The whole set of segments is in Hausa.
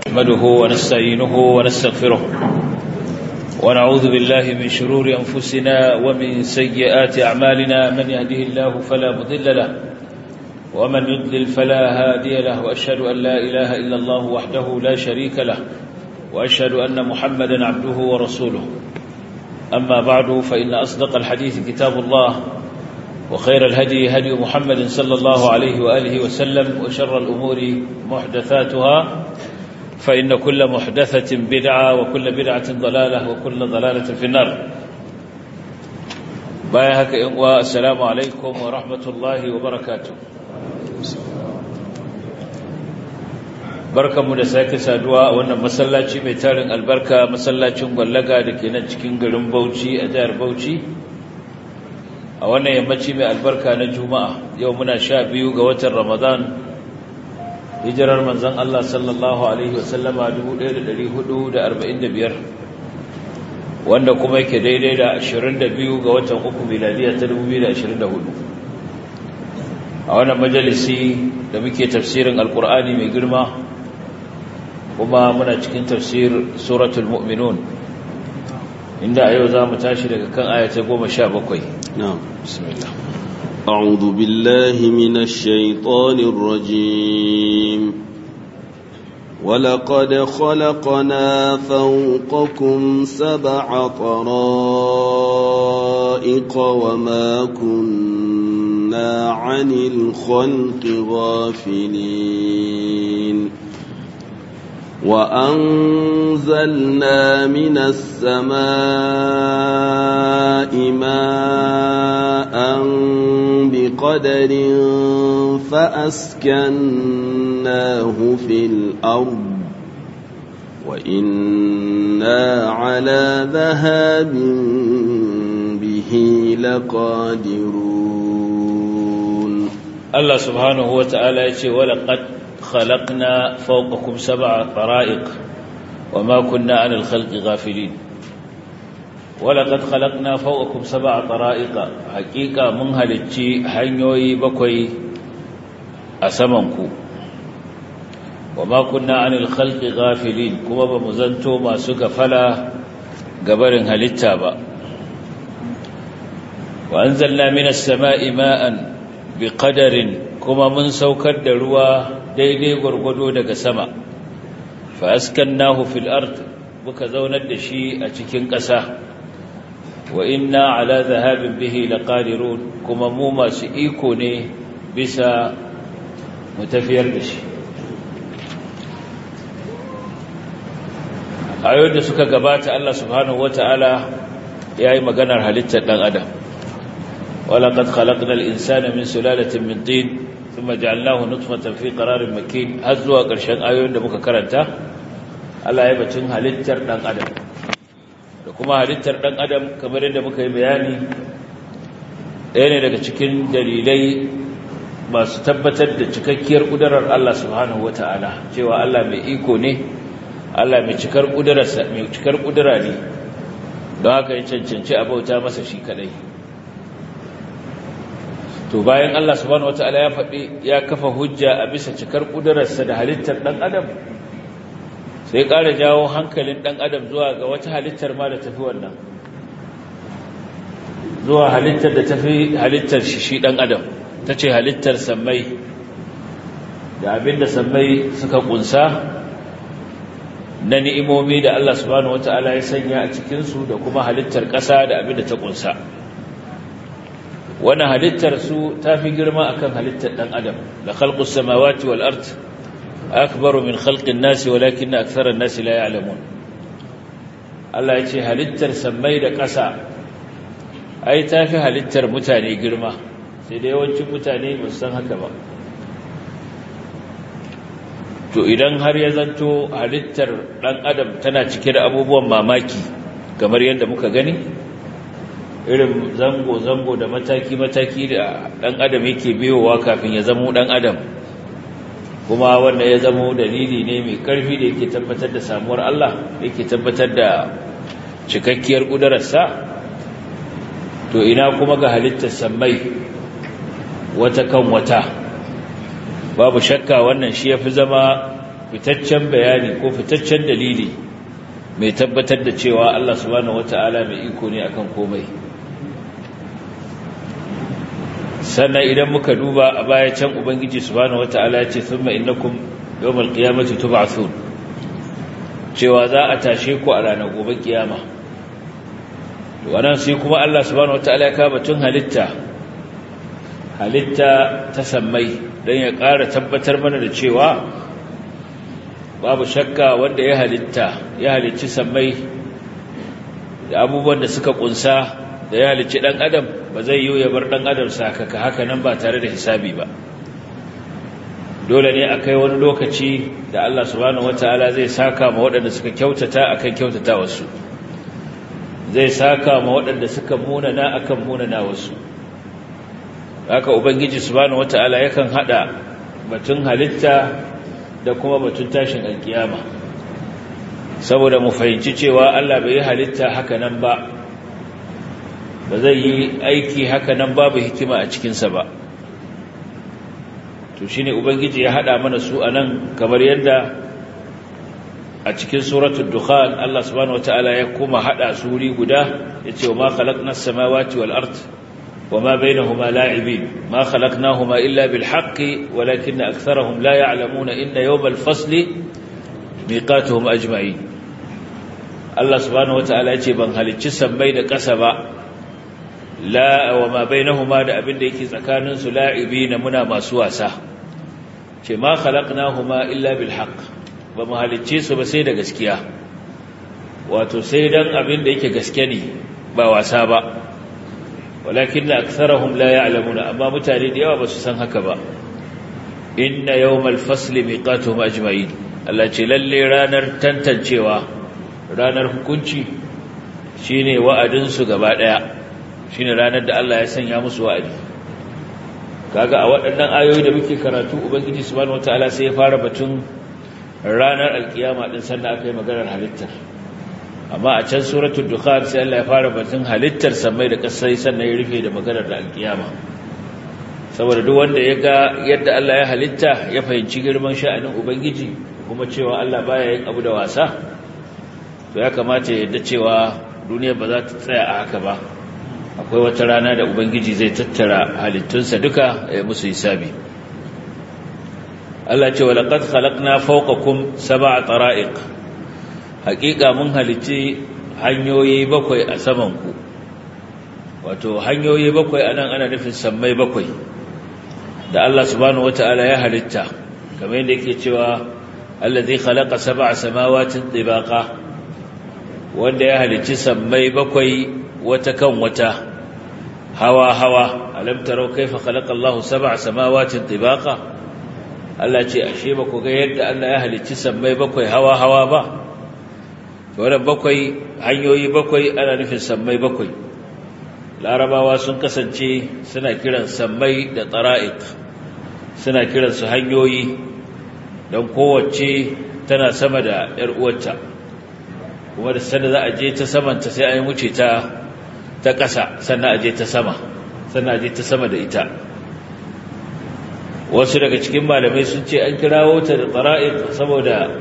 نحمده ونستعينه ونستغفره ونعوذ بالله من شرور أنفسنا ومن سيئات أعمالنا من يهده الله فلا مضل له ومن يضلل فلا هادي له وأشهد أن لا إله إلا الله وحده لا شريك له وأشهد أن محمدا عبده ورسوله أما بعد فإن أصدق الحديث كتاب الله وخير الهدي هدي محمد صلى الله عليه وآله وسلم وشر الأمور محدثاتها فإن كل محدثة بدعة وكل بدعة ضلالة وكل ضلالة في النار بايهك والسلام عليكم ورحمة الله وبركاته barkanmu da sake saduwa a wannan masallaci mai tarin albarka masallacin gwallaga da ke nan cikin garin Bauchi a jihar Bauchi a wannan yammaci mai albarka na Juma'a yau muna 12 ga watan Ramadan hijirar manzon Allah sallallahu alaihi wasallama 1445 wanda kuma yake daidai da 22 ga watan uku miladiya ta 2024 a wannan majalisi da muke tafsirin alkur'ani mai girma kuma muna cikin tafsir suratul mu'minun inda a yau za mu tashi daga kan ayata 17 na'am bismillah أعوذ بالله من الشيطان الرجيم ولقد خلقنا فوقكم 7 طرائق وما كنا عن الخلق غافلين وأنزلنا من السماء ماء بقدر فأسكناه في الأرض وإنا على ذهاب به لقادرون الله سبحانه وتعالى يقول ولقد خلقنا فوقكم 7 طرائق وما كنا عن الخلق غافلين ولقد خلقنا فوقكم 7 طرائق حقيقة من هلتشي حنيوي بكوي أسمنكو وما كنا عن الخلق غافلين كما بمزنتو ما سك فلا قبر هلتابا وأنزلنا من السماء ماء بقدر كما من سوكر دروا daidai gwargwado daga sama fa askannahu fil ard muka zaunar da shi a cikin ƙasa wa inna ala dhahabin bihi laqadirun kuma mu masu iko ne bisa mutafiyar da shi ayoyin da suka gabata Allah subhanahu wataala yayi maganar halittar dan adam walaqad khalaqnal insana min sulalatin min tin ثم جعلناه نطفة في قرار مكين هزوا قرشان ayoyin da muka karanta Allah ya bacin halittar dan adam da kuma halittar dan adam kamar yadda muka yi bayani ɗaya ne daga cikin dalilai masu tabbatar da cikakkiyar kudurar Allah subhanahu wataala cewa Allah mai iko ne Allah mai cikar kudurarsa mai cikar kudura ne don haka ya cancanci a bauta masa shi kadai to bayan Allah subhanahu wataala ya faɗi ya kafa hujja a bisa cikar ƙudurarsa da halittar ɗan adam sai ƙara jawo hankalin ɗan adam zuwa ga wata halittar ma da tafi wannan zuwa halittar da tafi halittar shi ɗan adam ta ce halittar sammai da abinda sammai suka ƙunsa na ni'imomi da Allah subhanahu wataala ya sanya a cikinsu da kuma halittar ƙasa da abinda ta ƙunsa wannan halittar su tafi girma akan halittar dan adam la khalqus samawati wal ard akbaru min khalqin nas walakin aktharan nas la ya'lamun Allah yace halittar samai da ƙasa ai tafi halittar mutane girma sai da yawancin mutane ba su san haka ba to idan har ya zanto halittar dan adam tana cike da abubuwan mamaki kamar yadda muka gani irin zango-zango da mataki-mataki da ɗan adam yake biyowa kafin ya zamo ɗan adam kuma wanda ya zamo dalili ne mai ƙarfi da yake tabbatar da samuwar Allah yake tabbatar da cikakkiyar ƙudurarsa to ina kuma ga halittar sammai wata kan wata babu shakka wannan shi yafi zama fitaccen bayani ko fitaccen dalili mai tabbatar da cewa Allah subhanahu wata'ala mai iko ne akan komai. Sannan idan muka duba a baya can Ubangiji subhanahu wata'ala ya ce thumma innakum yawmal qiyamati tub'athun, cewa za a tashe ku a ranar gobe kiyama. To anan sai kuma Allah subhanahu wata'ala ya kawo batun halitta ta sammai don ya ƙara tabbatar mana da cewa babu shakka wanda ya halicci sammai da abubuwan da suka kunsa da ya halicci ɗan adam ba zai yi ya bar ɗan adam sakaka haka nan ba tare da hisabi ba. Dole ne akai wani lokaci da Allah subhanahu wataala zai saka ma waɗanda suka kyautata akan kyautata wasu, zai saka ma waɗanda suka munana akan munana wasu. Haka Ubangiji subhanahu wataala yakan hada batun halitta da kuma batun tashin alkiyama, saboda mu fahimci cewa Allah bai yi halitta haka nan ba zai yi aiki haka nan babu hikima a cikinsa ba. To shine Ubangiji ya hada mana su anan, kamar yadda a cikin suratul dukhan Allah subhanahu wataala ya kuma hada su wuri guda, yace wa ma khalaqnas samawati wal ard وما بينهما لاعبين ما خلقناهما إلا بالحق ولكن أكثرهم لا يعلمون إن يوم الفصل ميقاتهم أجمعين. الله سبحانه وتعالى يجب halicci sammai da ƙasa ba, la wa ma bainahuma da abin da yake tsakanin su la'ibina muna masu wasa. Ce ma khalaqnahuma illa bil haqq, ba mu halicce su ba sai da gaskiya, wato sai dan abin da yake gaske ne ba wasa ba. walakin aktharuhum la ya'lamuna, amma mutane da yawa ba su san haka ba. inna yawmal fasli miqatuhum ajma'in, Allah ce lalle ranar tantancewa, ranar hukunci shine wa'adin su gaba daya, shine ranar da Allah ya sanya musu wa'adi. Kaga a waɗannan ayoyi da muke karatu Ubangiji subhanahu wataala sai ya fara batun ranar alkiyama din sannan aka yi maganar halittar. Amma a can suratul dukhan sai Allah ya fara batun halittar samai da ƙasai sannan ya rufe da maganar da alkiyama. Saboda duk wanda ya ga yadda Allah ya halitta ya fahimci girman sha'anin Ubangiji kuma cewa Allah baya yin abu da wasa, to ya kamata ya yadda cewa duniya ba za ta tsaya a haka ba. Akwai wata rana da Ubangiji zai tattara halittunsa duka ya musu hisabi. Allah ce wa laqad khalaqna fawqakum sab'a tara'iq, haƙiƙa mun halicci hanyoyi bakwai a samanku. Wato hanyoyi bakwai anan ana nufin sammai bakwai da Allah subhanahu wata'ala ya halitta, kamar yadda yake cewa allazi khalaqa sab'a samawatin tibaqa, wanda ya halicci sammai bakwai wata kan wata, hawa hawa. Alam tarau kaifa khalaqa Allahu sab'a samawatin tibaqa, Allah ce ashe ba ku ga yadda Allah ya halicci sammai bakwai hawa hawa ba. Wannan bakwai hanyoyi bakwai ana nufin sammai bakwai. Larabawa sun kasance suna kiran sammai da tara'iq, suna kiran su hanyoyi don kowace tana sama da ‘yar uwarta, kuma da sanda za a je ta samanta sai an wuce ta ƙasa sannan a je ta sama, sannan a je ta sama da ita. Wasu daga cikin malamai sun ce an kirawo ta da tara'iq saboda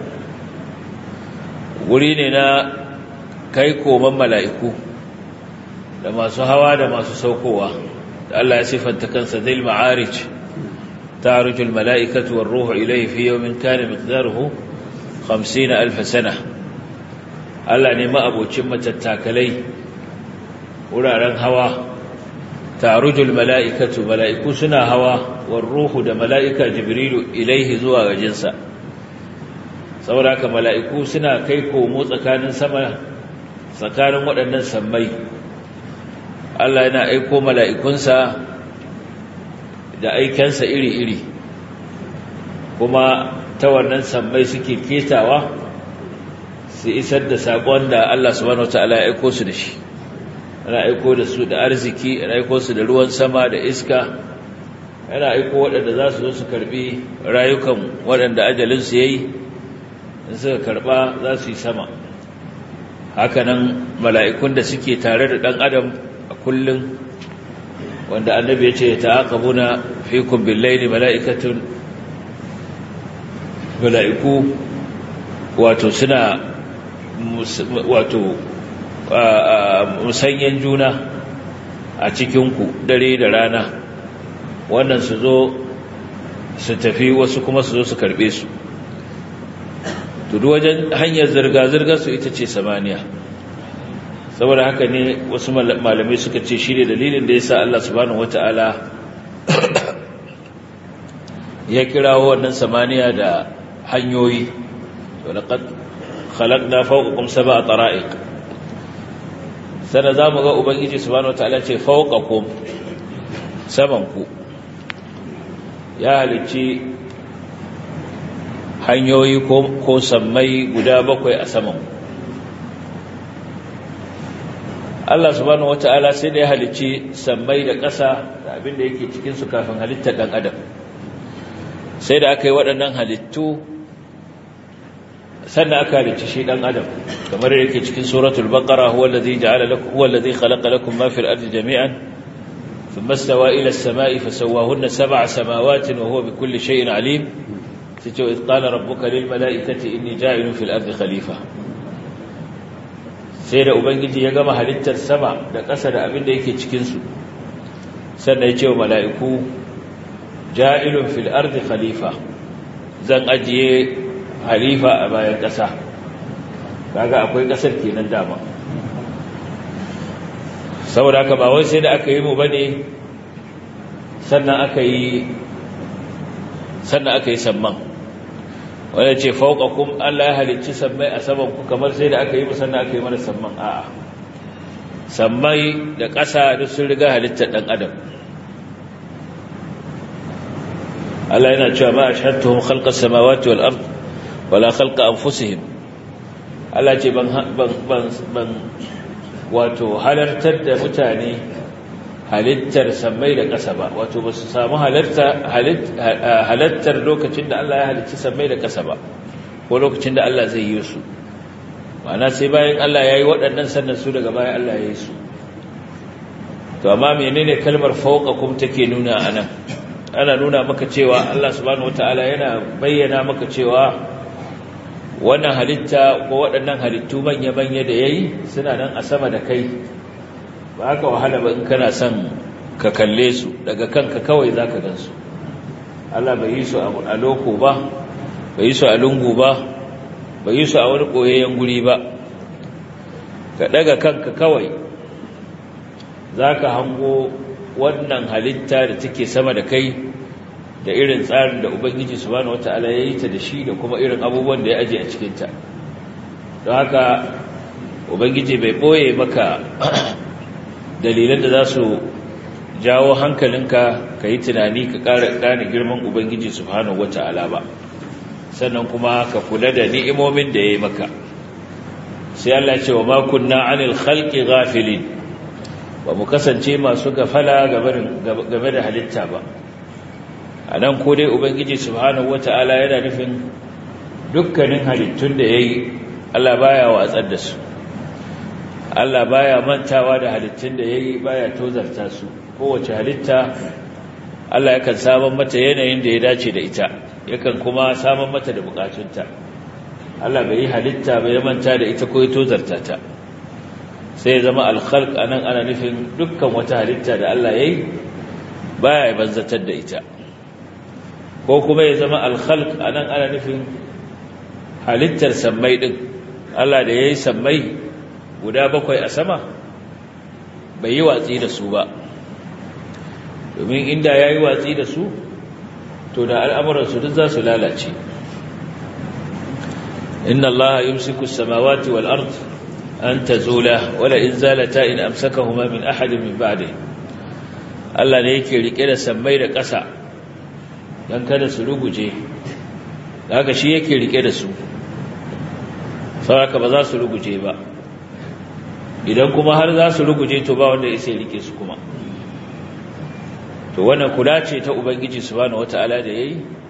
wuri ne na kai koman mala'iku da masu hawa da masu saukowa, da Allah ya sifanta kansa zil ma'arij ta'rujul mala'ikatu war ruhu ilayhi fi yawmin kana miqdaruhu 50,000 sana. Allah ne ma'abocin matattakalai, wuraren hawa. ta'rujul mala'ikatu, mala'iku suna hawa, war ruhu da mala'ika jibrilu ilayhi zuwa gajinsa. Saboda haka mala'iku suna kai komo tsakanin waɗannan sammai. Allah yana aiko mala'ikunsa da aikensa iri-iri, kuma ta wannan sammai suke ketawa su isar da saƙon da Allah subhanahu wataala ya aiko su da shi. Ana aiko da su da arziki, ana aiko su da ruwan sama da iska, ana aiko waɗanda za su zo su karbi rayukan waɗanda ajalinsu ya yi, in suka karba za su yi sama. Hakanan mala'ikun da suke tare da ɗan adam a kullum, wanda annabi ya ce ta'aqabuna fikum bil-layli mala'iku wato suna wato musanyen juna a cikinku dare da rana, wannan su zo su tafi, wasu kuma su zo su karbe su. Tudu wajen hanyar zirga-zirgar su ita ce samaniya. Saboda haka ne wasu malamai suka ce shi ne dalilin da ya sa Allah subhanahu wata'ala ya kirawo wannan samaniya da hanyoyi. walaqad khalaqna fawqakum sab'a tara'iq. Sana zamu ga ubangiji subhanahu wata'ala ce fawqakum, samanku ya halicci hanyoyi ko sammai guda 7 a samanku. Allah subhanahu wata'ala sai da ya halicci sammai da ƙasa da abin da yake cikinsu kafin halittar ɗan adam. Sai da aka yi waɗannan halittu sannan aka halicci shi ɗan adam, kamar yake cikin suratul baqara huwa allazi khalaqa lakum ma fil ardi jami'an thumma istawa ila as-sama'i fasawwahunna sab'a samawati wa huwa bikulli shay'in alim. sai ce idh qala rabbuka lil mala'ikati inni ja'ilun fil ardi khalifa. sai da ubangiji ya gama halittar sama da ƙasa da abin da yake cikinsu, sannan ya ce wa mala'iku ja'ilun fil ardi khalifa, zan ajiye halifa a bayan ƙasa. kaga akwai ƙasar kenan dama. saboda haka ba wai sai da aka yi mu bane sannan aka yi samman. wanda ce fauqakum, Allah ya halicci sammai a saman ku kamar sai da aka yi musanna aka yi mana samman. a'a, sammai da ƙasa duk sun riga halittar ɗan adam. Allah yana cewa ma ashhadtuhum khalqa samawati wal ard wala khalqa anfusihim. Allah ce ban wato halartar da mutane halittar sammai da ƙasa ba, wato ba su samu halartar lokacin da Allah ya halicci sammai da ƙasa ba, ko lokacin da Allah zai yi su. ma'ana sai bayan Allah ya yi waɗannan sannan su daga bayan Allah ya yi su. to amma menene kalmar fawqakum take nuna anan? ana nuna maka cewa Allah subhanahu wataala yana bayyana maka cewa wannan halitta ko waɗannan halittu manya-manya da yayi suna nan a sama da kai. ba haka wahala ba in kana son ka kalle su daga kanka kawai zaka gansu. Allah bai yi su a loko ba, bai yi su a lungu ba, bai yi su a wani koyayyen guri ba. ka daga kanka kawai zaka hango wannan halitta da take sama da kai, da irin tsarin da Ubangiji subhanahu wataala ya yi ta da shi, da kuma irin abubuwan da ya aje a cikin ta. don haka Ubangiji bai boye maka dalilan da za su jawo hankalinka ka yi tunani ka ƙara gane girman Ubangiji subhanahu wata'ala ba, sannan kuma ka kula da ni'imomin da ya yi maka. sai Allah ce wa ma kunna 'anil khalqi ghafilin, ba mu kasance masu gafala game da halitta ba. a nan ko dai Ubangiji subhanahu wata'ala yana nufin dukkanin halittun da ya yi Allah baya watsar da su, Allah baya mantawa da halittun da yayi, baya tozarta su. kowace halitta Allah yakan saman mata yanayin da ya dace da ita, yakan kuma saman mata da bukatunta. Allah bai yi halitta bai manta da ita ko ya tozarta ta. sai ya zama al-khalq anan ana nufin dukkan wata halitta da Allah yayi baya banzatar da ita, ko kuma ya zama al-khalq anan ana nufin halittar sammai din. Allah da yayi sammai guda 7 a sama bai yi watsi da su ba, domin inda ya yi watsi da su to da al'amuransu duk za su lalace. inna Allah yumsiku as-samawati wal ard an tazula wala in zalata in amsakahuma min ahadin min ba'dihi. Allah ne yake rike da sammai da ƙasa dan kada su ruguje, haka shi yake rike da su, saboda ba za su ruguje ba. idan kuma har za su ruguje to ba wanda ya sai rike su kuma. to wannan kula ce ta Ubangiji subhanahu wataala da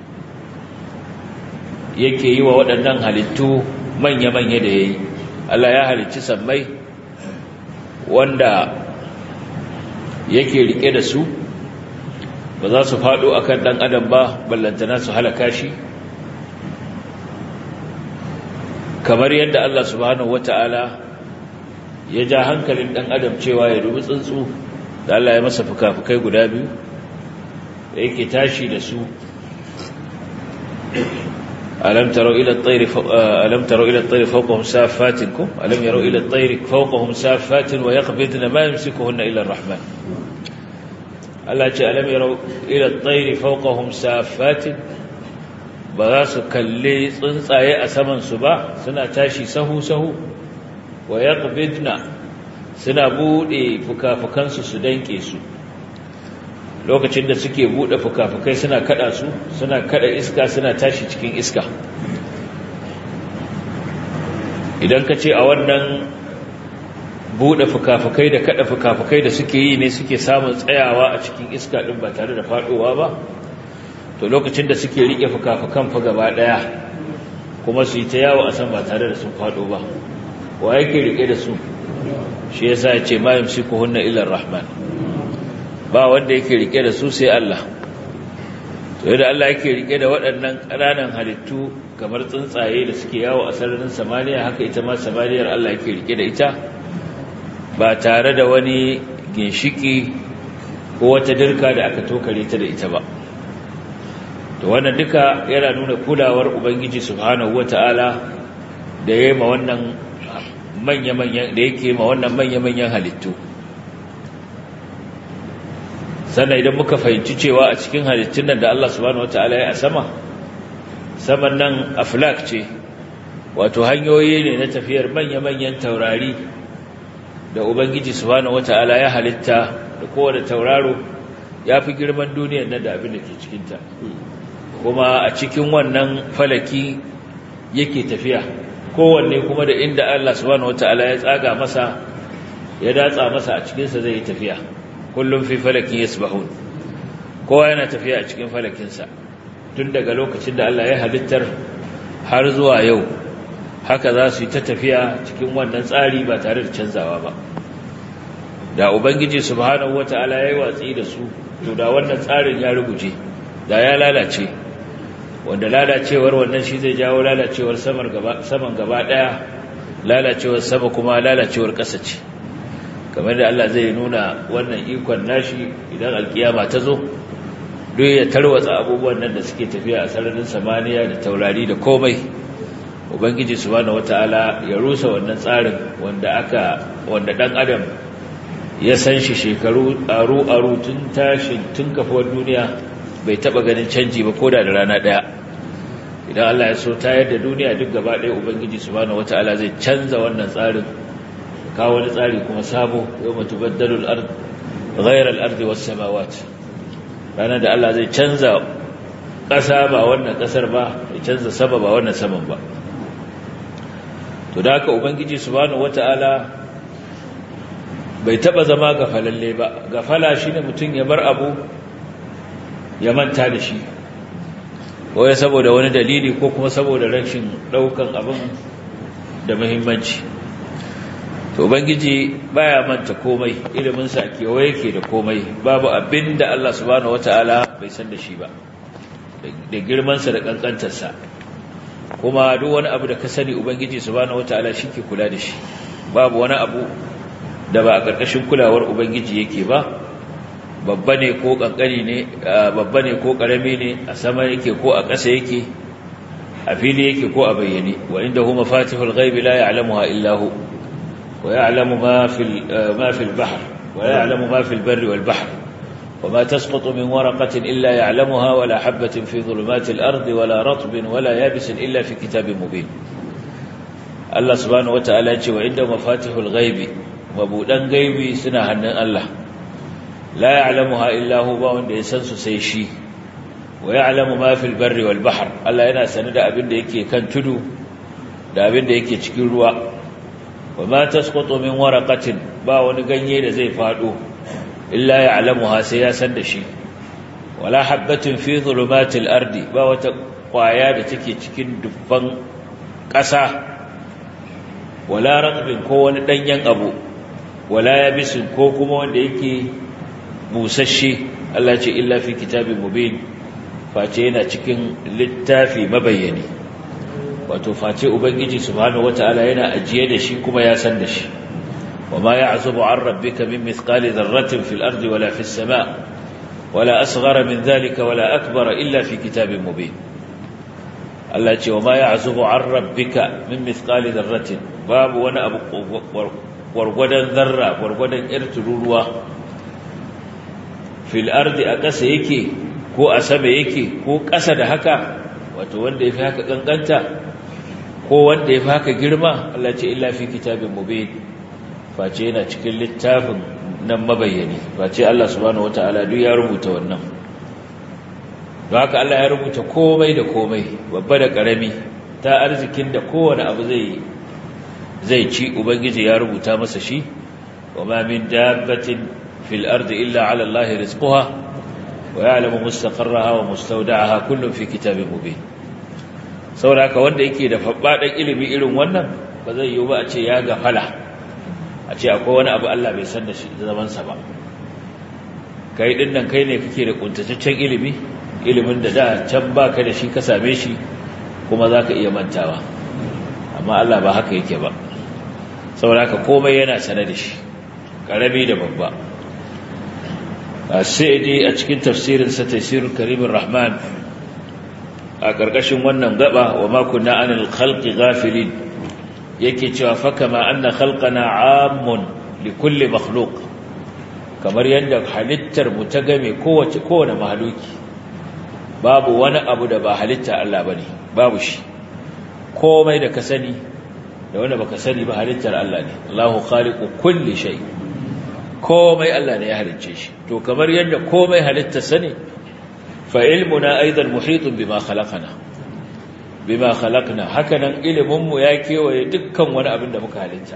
yake yi wa waɗannan halittu manya-manya da yayi. Allah ya halicci sammai wanda yake rike da su, ba za su faɗo akan ɗan adam ba ballantana su halaka shi. kamar yadda Allah subhanahu wata'ala ya ja hankalin dan adam cewa ya dubi tsuntsu da Allah ya masa fuka-fukai guda biyu da yake tashi da su alam taro ila at-tayri fawqahum saffatin alam yaro ila at-tayri fawqahum saffatin wa yaqbidna ma yumsikuhunna illa ar-rahman Allah ce alam yaro ila at-tayri fawqahum saffatin ba za su kalle tsuntsaye a saman su ba suna tashi sahu-sahu wa yaqbidna suna bude fukafukansu su danke su lokacin da suke bude fukafukai suna kada su suna kada iska suna tashi cikin iska idan ka ce a wannan bude fukafukai da kada fukafukai da suke yi ne suke samun tsayawa a cikin iska din ba tare da fadowa ba to lokacin da suke rike fukafukan fa gaba daya kuma su yi ta yawo a san ba tare da sun fado ba wa yake rike da su shi yasa ya ce ma yumsikuhunna illa ar-rahman ba wanda yake rike da su sai Allah to yadda Allah yake rike da waɗannan ƙananan halittu kamar tsuntsaye da suke yawo a sararin samaniya haka ita ma samaniyar Allah yake rike da ita ba tare da wani ginshiki ko wata dirka da aka tokare ta da ita ba to wannan duka yana nuna kulawar ubangiji subhanahu wataala da yayi ma wannan manya-manyan da yake ma wannan manya-manyan halittu sannan idan muka fahimci cewa a cikin halittun nan da Allah subhanahu wataala ya sama saman nan aflak ce wato hanyoyi ne na tafiyar manya-manyan taurari da ubangiji subhanahu wataala ya halitta da kowane tauraro ya fi girman duniyar nan da abin da ke cikinta kuma a cikin wannan falaki yake tafiya kowanne kuma da inda Allah subhanahu wataala ya tsaga masa ya datsa masa a cikinsa zai yi tafiya kullum fi falakin yasbahun kowa yana tafiya a cikin falakinsa tun daga lokacin da Allah ya halittar har zuwa yau haka za su yi ta tafiya cikin wannan tsari ba tare da canzawa ba da ubangiji subhanahu wataala ya yi watsi da su to da wannan tsarin ya ruguje da ya lalace wanda lalacewar wannan shi zai jawo lalacewar saman gaba daya lalacewar sama kuma lalacewar ƙasa ce kamar da Allah zai nuna wannan ikon nashi idan alkiyama ta zo duk ya tarwatsa abubuwan nan da suke tafiya a sararin samaniya da taurari da komai ubangiji subhanahu wataala ya rusa wannan tsarin wanda dan adam ya san shi shekaru aru tun kafuwar duniya bai taba ganin canji ba koda da rana daya idan Allah ya so tayar da duniya duk gaba ɗaya ubangiji subhanahu wataala zai canza wannan tsarin kawo wani tsari kuma sabo yawma tubaddalu al-ard ghayra al-ardi was-samawat ranar da Allah zai canza ƙasa ba wannan ƙasar ba ya canza sama ba wannan saman ba to da haka ubangiji subhanahu wataala bai taba zama gafalalle ba gafala shine mutum ya bar abu ya manta da shi ko ya saboda wani dalili ko kuma saboda rashin daukan abin da muhimmanci to ubangiji baya manta komai ilimin sa kewaye yake da komai babu abinda Allah subhanahu wataala bai san da shi ba da girman sa da kankantar sa kuma duk wani abu da ka sani ubangiji subhanahu wataala shike kula da shi babu wani abu da ba a karkashin kulawar ubangiji yake ba babba ne ko kankani ne babba ne ko karami ne a sama yake ko a ƙasa yake a fili yake ko a bayyane wa indahu mafatihul ghaibi la ya'lamuha illa hu wa ya'lamu ma fil bahr wa ya'lamu ma fil barri wal bahr وما تسقط من ورقة إلا يعلمها ولا حبة في ظلمات الأرض ولا رطب ولا يابس إلا في كتاب مبين الله سبحانه وتعالى وعنده مفاتيح الغيب وبودان غيبي سنة هنن الله لا يعلمها إلا هو باون da yasansu sai shi wa ya'lamu ma fil barri wal bahr Allah yana sanin da abin da yake kan tudu da abin da yake cikin ruwa wa ma tasqutu min waraqatin ba wani ganye da zai fado illa ya'lamuha sai ya san da shi wala habatin fi dhulumatil ardi ba wata kwaya da take cikin dubban ƙasa wala ratbin ko wani danyen abu wala yabisin ko kuma wanda yake busasshe Allah ce illa fi kitabin mubin face yana cikin littafi mabayyani wato face ubangiji subhanahu wataala yana ajiye da shi kuma ya san da shi wama ya'zubu 'an rabbika min mithqali dharratin fil ardi wala fis sama' wala asghara min dhalika wala akbara illa fi kitabin mubin Allah ce wama ya'zubu 'an rabbika min mithqali dharratin babu wani abu gwargwadon zarra gwargwadon irtururuwa fil ardi a ƙasa yake ko a sama yake ko ƙasa da haka wato wanda yafi haka kankanta ko wanda yafi haka girma Allah ce illa fi kitabin mubin face yana cikin littafin nan mabayyani face Allah subhanahu wataala duk ya rubuta wannan don haka Allah ya rubuta komai da komai babba da karami ta arzikin da kowane abu zai ci ubangiji ya rubuta masa shi wa ma min dabbatin fil ardi illa ala Allah rizquha wa ya'lamu mustaqarraha wa mustawda'aha kullun fi kitabin mubin saboda haka wanda yake da fabbadan ilimi irin wannan ba zai yi ba a ce ya gafala a ce akwai wani abu Allah bai san da shi zaman sa ba kai din nan kai ne kake da kuntataccen ilimi ilimin da can baka da shi ka same shi kuma zaka iya mantawa amma Allah ba haka yake ba saboda haka komai yana sanar da shi karami da babba sai a cikin tafsirin sa tafsirul karimur rahman a karkashin wannan gaba wa ma kunna anil khalqi ghafilin yake cewa fa kama anna khalqana ammun li kulli makhluq kamar yadda halittar mu ta game kowane mahaluki babu wani abu da ba halitta Allah bane babu shi komai da ka sani da wanda baka sani ba halittar Allah ne Allahu khaliqu kulli shay komai Allah ne ya halicce shi to kamar yadda komai halitta sani fa ilmuna aidan muhitun bima khalaqna hakanan ilimin mu ya kewaye dukkan wani abin da muka halitta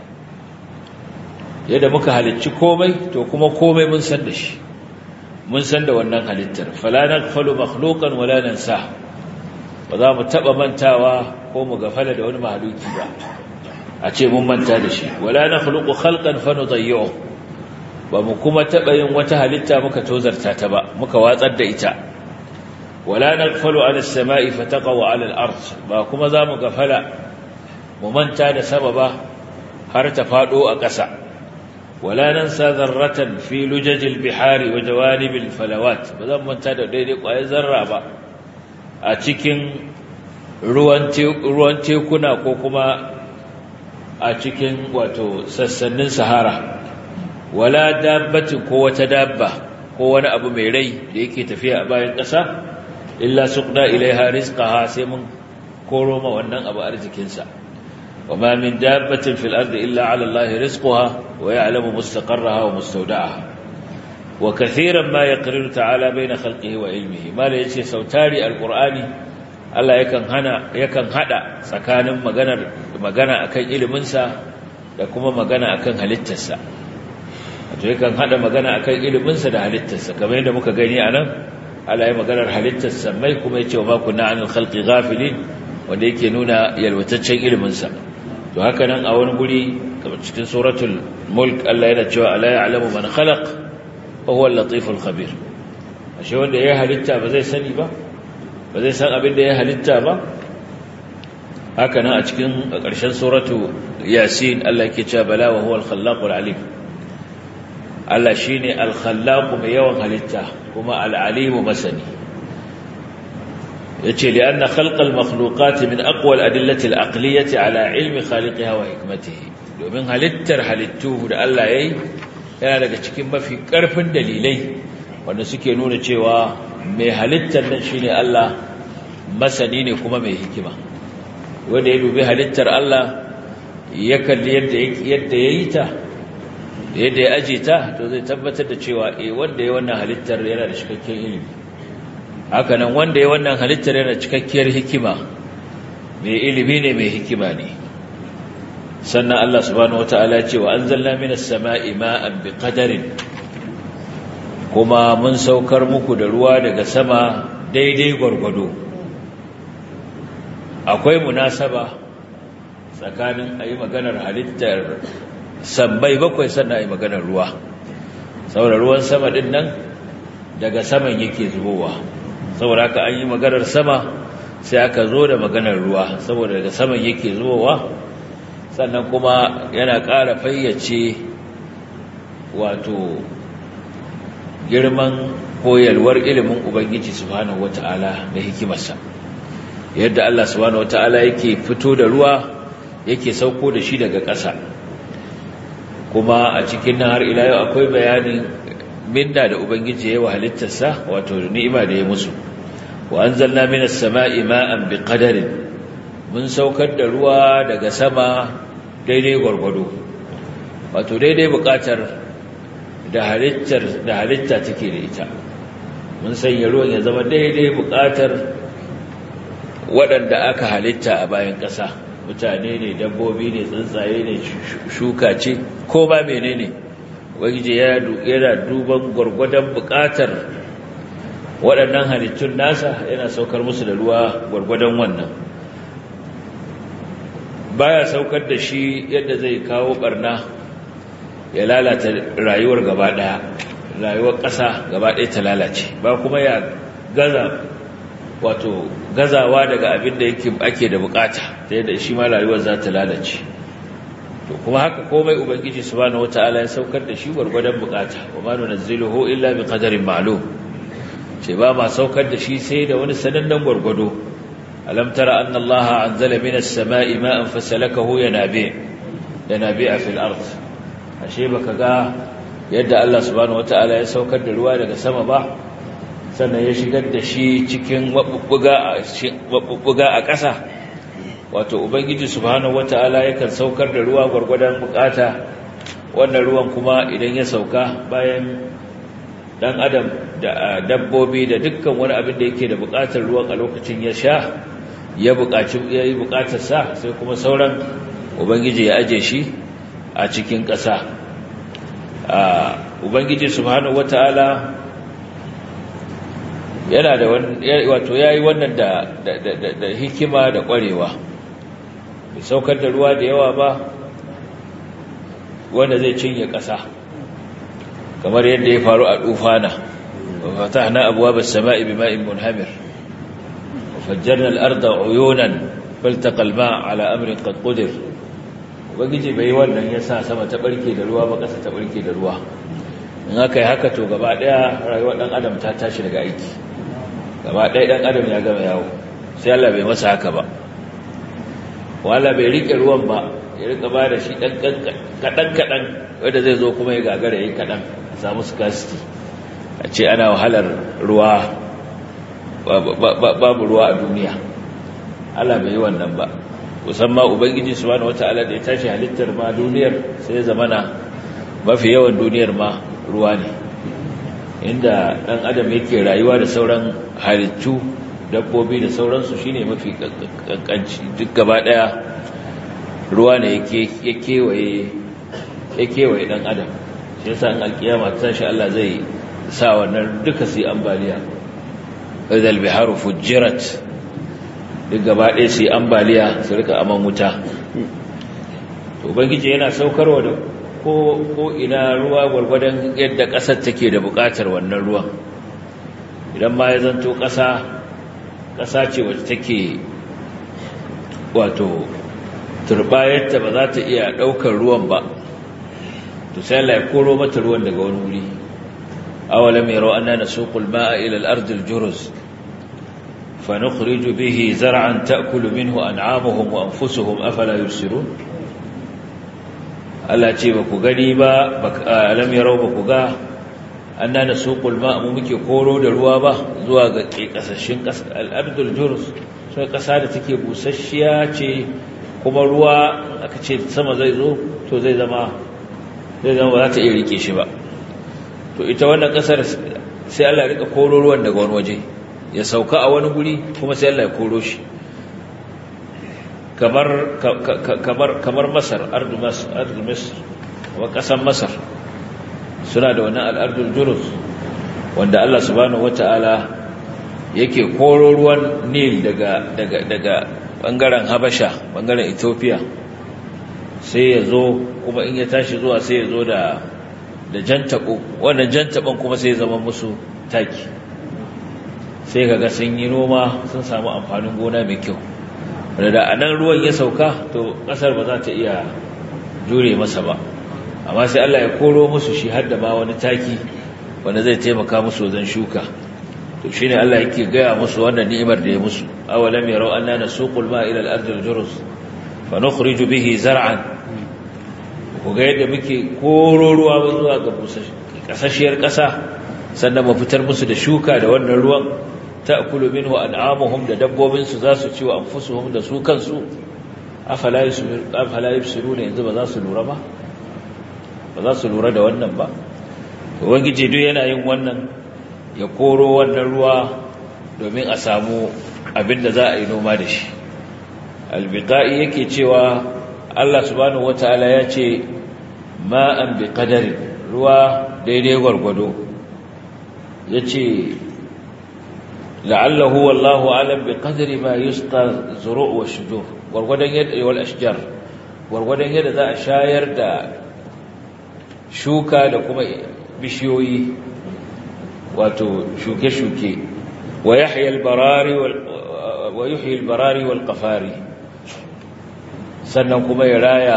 yadda muka halicci komai to kuma komai mun san da shi mun san da wannan halittar fala naghfalu makhluqan wala nansa ba za mu taba mantawa ko mu gafala da wani mahaluki ba a ce mun manta da shi wala nakhluqu khalqan fa nudayyi'u ba mu kuma taba yin wata halitta muka tozarta ta ba muka watsar da ita wala naghfalu 'ala as-sama'i fataqaw 'ala al-ard ba kuma za mu gafala mu manta da sama ba har ta fado a ƙasa wala nansa dharratan fi lujajil bihari wa jawanibil falawat ba zan manta da daidai ƙwayar zarra ba a cikin ruwan tekuna ko kuma a cikin wato sassanin sahara wala dabbatin ko wata dabba ko wani abu mai rai da yake tafiya a bayan ƙasa illa suqna ilaiha rizqaha sai mun koro ma wannan abu arzikinsa wama min dabbatin fil ardi illa ala allahi rizquha wa ya'lamu mustaqarraha wa mustawda'aha wa kathiran ma yaqriru ta'ala baina khalqihi wa ilmihi mala yace sautari alqur'ani Allah yakan hada tsakanin magana akan ilimin sa da kuma magana akan halittarsa to yakan hada magana akan ilimin sa da halittarsa kamar yadda muka gani anan Allah ya maganar halittarsa mai kuma yace wa ma kunna anil khalqi ghafilin wanda yake nuna yalwataccen ilimin sa to haka nan a wani guri kamar cikin suratul mulk Allah yana cewa ala ya'lamu man khalaq wa huwa al-latiful khabir ashe wanda ya halitta ba zai sani ba ba zai san abin da ya halitta ba haka nan a cikin ƙarshen suratu yasin Allah yake cewa bala wa huwa al-khallaqul alim Allah shine al-khallaq mai yawan halitta kuma al-alim masani yace li anna khalqal makhluqat min aqwa al-adillati al-aqliyati ala ilmi khaliqiha wa hikmatihi domin halittar halittu da Allah yayi yana daga cikin mafi karfin dalilai wanda suke nuna cewa mai halittar nan shine Allah masani ne kuma mai hikima wanda ya dubi halittar Allah ya kalli yadda yayi ta yadda ya aje ta to zai tabbatar da cewa wanda ya wannan halittar yana da cikakken ilimi haka nan wanda ya wannan halittar yana cikakkiyar hikima mai ilimi ne mai hikima ne sannan Allah subhanahu wataala ya ce wa anzalna minas sama'i ma'an biqadarin kuma mun saukar muku da ruwa daga sama daidai gwargwado akwai munasaba tsakanin ayi maganar halittar sabbai bakwai sannan ayi maganar ruwa saboda ruwan sama din nan daga saman yake zubowa saboda haka an yi maganar sama sai aka zo da maganar ruwa saboda daga saman yake zuwa, sannan kuma yana ƙara fayyace wato girman koyalwar ilimin ubangiji subhanahu wata'ala da hikimarsa, yadda Allah subhanahu wata'ala yake fito da ruwa yake sauko da shi daga ƙasa. Kuma a cikin nan har ila yau akwai bayanin minna da ubangiji ya yi wa halittarsa, wato ni'ima da ya musu. wa anzalna minas sama'i ma'an biqadarin, mun saukar da ruwa daga sama daidai gwargwado, wato daidai buƙatar da halitta take da ita. Mun sanya ruwan ya zama daidai buƙatar waɗanda aka halitta a bayan ƙasa, mutane ne, dabbobi ne, tsuntsaye ne, shuka ce, ko ba menene. Ubangiji yana duban gwargwadon buƙatar waɗannan halittun nasa, yana saukar musu da ruwa gwargwadon wannan. Baya saukar da shi yadda zai kawo barna ya lalata rayuwar gaba ɗaya, rayuwar ƙasa gaba ɗaya ta lalace, ba kuma ya gazawa daga abin da ake da bukata ta yadda shi ma rayuwar za ta lalace. To kuma haka komai ubangiji subhanahu wataala ya saukar da shi gwargwadon bukata. wa ma nunazziluhu illa biqadarin ma'lum, ce ba ma saukar da shi sai da wani sanannen gwargwado. alam tara anna allaha anzala minas sama'i ma'an fasalakahu yanabi'a fil ard, ashe baka ga yadda Allah subhanahu wataala ya saukar da ruwa daga sama ba, sannan ya shigar da shi cikin mabubbuga a ƙasa. Wato ubangiji subhanahu wataala yakan saukar da ruwa gwargwadon bukata. Wannan ruwan kuma idan ya sauka, bayan dan adam da dabbobi da dukkan wani abin da yake da bukatar ruwan a lokacin ya sha, ya yi bukatar sa, sai kuma sauran ubangiji ya aje shi a cikin ƙasa. Ubangiji subhanahu wataala yana da wato yayi wannan da hikima da ƙwarewa. Bai saukar da ruwa da yawa ba wanda zai cinye ƙasa, kamar yadda ya faru a Dufana. wa fatahna abwaabas samaa'i bima'in munhamir wa fajjarna al-arda 'uyunan faltaqa al-maa'u 'ala amrin qad qudir. Ubangiji bai wannan yasa sama ta barke da ruwa ba, ƙasa ta barke da ruwa. In aka yi haka to gaba ɗaya rayuwar ɗan adam ta tashi daga aiki, gaba ɗaya ɗan adam ya gama yawo. Sai Allah bai masa haka ba, wala bai rike ruwan ba, ya rika ba da shi kaɗan-kaɗan, wadda zai zo kuma ya gagara ya yi kaɗan, a samu scarcity, a ce ana wahalar ruwa, babu ruwa a duniya. Allah bai yi wannan ba. Musamman ubangiji subhanahu wata'ala da ya tashi halittar ma duniyar, sai zamana mafi yawan duniyar ma ruwa ne, inda ɗan adam yake rayuwa da sauran halittu, dabbobi da sauransu, shine mafi kankanci. Duk gaba daya ruwa ne ya kewaye dan adam. Shi yasa in alkiyama ta tashi, Allah zai sa wannan duka su yi ambaliya. idhal biharu fujjirat, duk gaba daya su yi ambaliya, su rika aman wuta. To ubangiji yana saukarwa da ko ina ruwa gwargwadon yadda ƙasar take da buƙatar wannan ruwan. Idan ma ya zanto ƙasa ce wacce take wato turbayarta ba za ta iya ɗaukar ruwan ba, to sai Allah ya koro mata ruwan daga wani wuri. awalam yaraw anna nasuqul ma'a ila al-ardi al-juruz fa nukhriju bihi zar'an ta'kulu minhu an'amuhum wa anfusuhum afala yubsirun. Allah ce ba ku gani ba, alam yaraw ba ku ga anna nasuqul ma'a, mu muke koro da ruwa ba zuwa ga kasashin al-ardul jurus, sai kasa da take busasshiya ce, kuma ruwa aka ce sama zai zo to zai zama ba za ta iya rike shi ba. To ita wannan kasar sai Allah ya rika koro ruwan daga wani waje, ya sauka a wani guri, kuma sai Allah ya koro shi. kamar Masar, ardu Misr wa kasan Masar suna da wannan al'ardul jurus, wanda Allah subhanahu wata'ala yake koro ruwan Nil daga bangaren Habasha, bangaren Ethiopia, sai ya zo, kuma in ya tashi zuwa sai ya zo da jantabo. Wannan jantaban kuma sai ya zama musu taki, sai kaga sun yi noma sun samu amfanin gona mai kyau wanda da anan ruwan ya sauka to kasar ba za ta iya jure masa ba amma sai Allah ya koro musu shi har da ma wani taki wanda zai taimaka musu wajen shuka to shine Allah yake gaya musu wannan ni'imar da ya musu awalam yarau anna nasuqul ma'a ila al-ardi al-juruz fa nukhriju bihi zar'an ku ga yadda muke koro ruwa zuwa ga kasashiyar kasa sannan mu fitar musu da shuka da wannan ruwan ta'kulu minhu an'amuhum da dabbobin su zasu ci wa anfusuhum da su kansu afala yubsiruna yanzu ba za su lura ba za su lura da wannan ba to wangije duk yana yin wannan ya koro wannan ruwa domin a samu abin da za a yi noma da shi albiqai yake cewa Allah subhanahu wataala ya ce ma'an biqadari ruwa daidai gwargwado yace la'allahu wallahu a'lam biqadri ma yusqa zuru' wa shudur gwargwadon yadda wal ashjar gwargwadon yadda za a shayar da shuka da kuma bishiyoyi wato shuke-shuke wa yuhyi al-barari wal qafari sannan kuma ya raya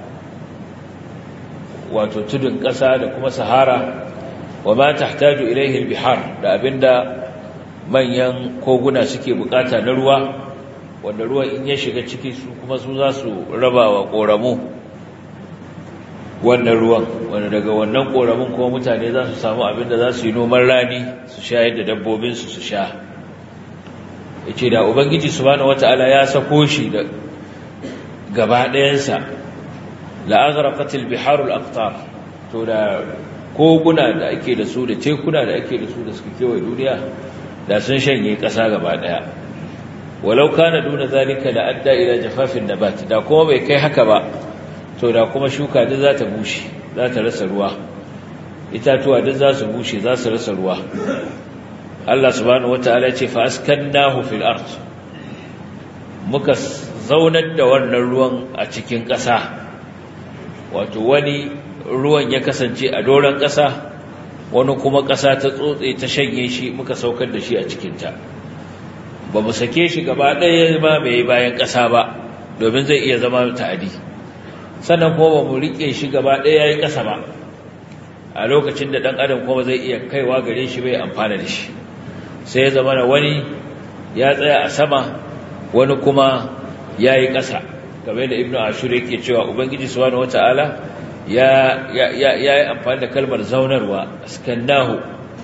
wato tudun ƙasa da kuma sahara wa ma tahtaju ilayhi al-bihar da abinda manyan koguna suke bukata na ruwa wanda ruwan in ya shiga ciki su kuma su za su raba wa koramu wannan ruwan wanda daga wannan koramin kuma mutane za su samu abin da za su yi noman rani su shayar da dabbobinsu su sha yace da ubangiji subhanahu wataala ya sako shi da gaba ɗayansa la aghraqatil biharul aqtar to da koguna da ake da su da tekuna da ake da su da suke kewaye duniya da sun shanye ƙasa gaba ɗaya walau kana duna zalika la adda ila jafafin nabat da kuma bai kai haka ba to da kuma shuka duk za ta bushe za ta rasa ruwa itatuwa duk za su bushe za su rasa ruwa Allah subhanahu wataala ce fa askannahu fil ard muka zaunar da wannan ruwan a cikin ƙasa wato wani ruwan ya kasance a doron ƙasa wani kuma ƙasa ta tsotse ta shanye shi muka saukar da shi a cikinta ba mu sake shi gaba ɗaya ba mai bayan ƙasa ba domin zai iya zama ta'adi sannan kuma ba mu riƙe shi gaba ɗaya ya yi ƙasa ba a lokacin da ɗan adam kuma zai iya kaiwa gare shi bai amfana da shi sai ya zama wani ya tsaya a sama wani kuma ya yi ƙasa kamar da ibnu ashur yake cewa ubangiji subhanahu wata'ala ya yi amfani da kalmar zaunarwa askannahu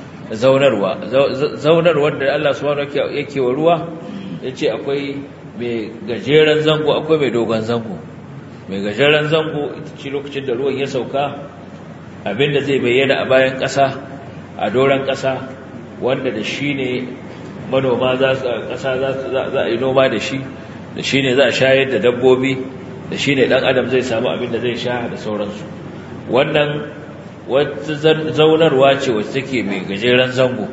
zaunarwar da Allah subhanahu yake wa ruwa yace akwai mai gajeren zango akwai mai dogon zango mai gajeren zango ita ce lokacin da ruwan ya sauka abinda zai bayyana a bayan ƙasa a doron ƙasa wanda da shi ne manoma za a yi noma da shi ne za a shayar da dabbobi da shi ne ɗan adam zai samu abinda zai sha da sauransu wannan wata zaunarwa ce wacce take mai gajeren zango